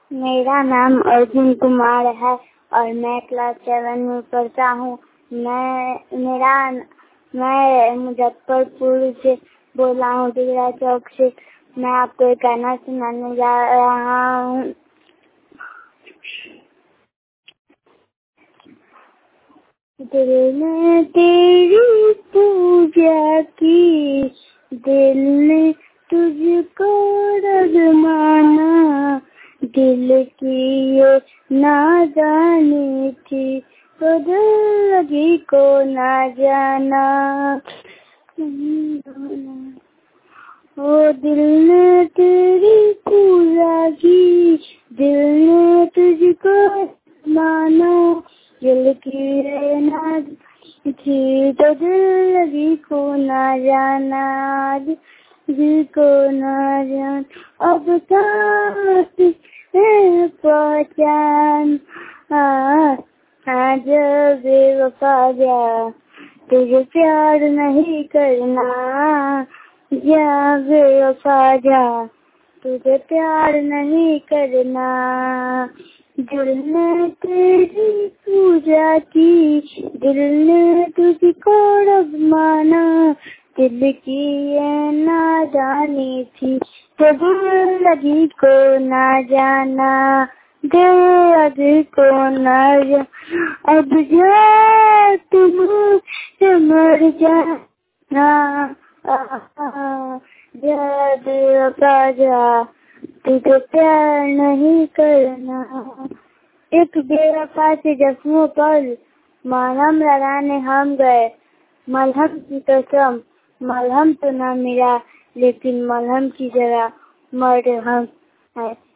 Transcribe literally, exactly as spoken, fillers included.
मेरा नाम अर्जुन कुमार है और मैं क्लास सेवन में पढ़ता हूँ। मैं मेरा मैं मुजफ्फरपुर से बोल रहा हूँ, दिगरा चौक से। मैं आपको एक गाना सुनाने जा रहा हूँ। दिल ने तेरी पूजा की, दिल ने तुझको रब माना, दिल की ये ना जानी थी तो दिल लगी को ना जाना। ओ दिल ने तेरी पूजा की, दिल ने तुझको माना, दिल की ये ना थी तो दिल लगी को ना जाना, दिल को ना जान। अब साथ है पहचान, आज बेवफा गया, तुझे प्यार नहीं करना, जा बेवफा जा, तुझे प्यार नहीं करना। दिल ने तेरी पूजा की, दिल ने तुझको रब माना, दिल की ये नादानी थी तो दिल लगी को ना जाना, दिल लगी को ना जाना। अब जा तुम से मर जाना, जा बेवफा जा, तुझे प्यार नहीं करना। एक बेवफा से जख्मों पर मलहम लगाने हम गए, मलहम की कसम मलहम तो न मिला, लेकिन मलहम की जगह मरहम है।